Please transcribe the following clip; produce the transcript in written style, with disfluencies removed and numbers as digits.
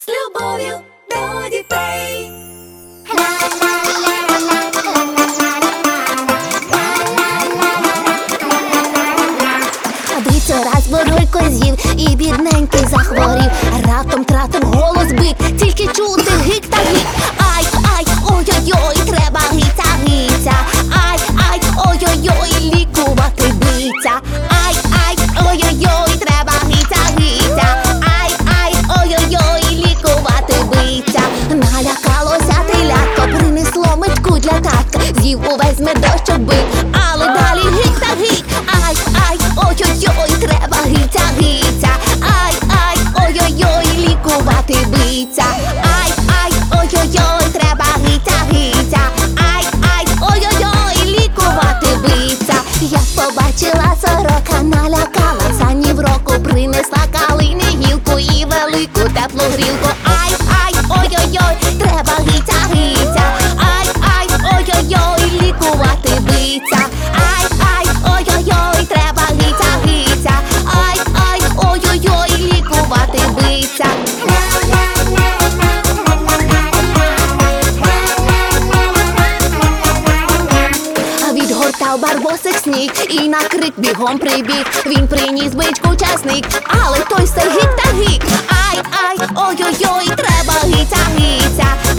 з любов'ю до дітей. Дивіться, раз Бурулько з'їв і бідненький захворів. Раптом тратив голос бик, тільки чути гик та гик. Ай, ай, ой-ой-ой, треба гиця, гиця. Ай, ай, ой-ой-ой, лікувати биця. Ай, ай, ой-ой-ой, треба гиця, гиця. Ай, ай, ой-ой-ой, лікувати биця. Налякалося телятко, принесло мичку для татка. З'їв увесь медощок бик, але далі гик та гик. Ай, ай, ой-ой-ой, треба гиця, гиця. Ай, ай, ой-ой-ой, лікувати биця. Ай, ай, ой-ой-ой, треба гиця, гиця. Ай, ай, ой-ой-ой, лікувати биця. Я побачила сорока, налякалася ні в року. Принесла калини, гілку і велику теплу грілку. Ай, ай, ой-ой-ой, треба гиця, гиця. Ай, ай, ой-ой-ой, лікувати биця. Ай, ай, ой-ой-ой, треба гиця, гиця. Ай, ай, ой-ой-ой, лікувати биця. Відгортав барбосик сніг і на крик бігом прибіг. Він приніс бичку часник, але той все гик та гик. Ай, ай, ой-ой-ой, треба гиця, гиця.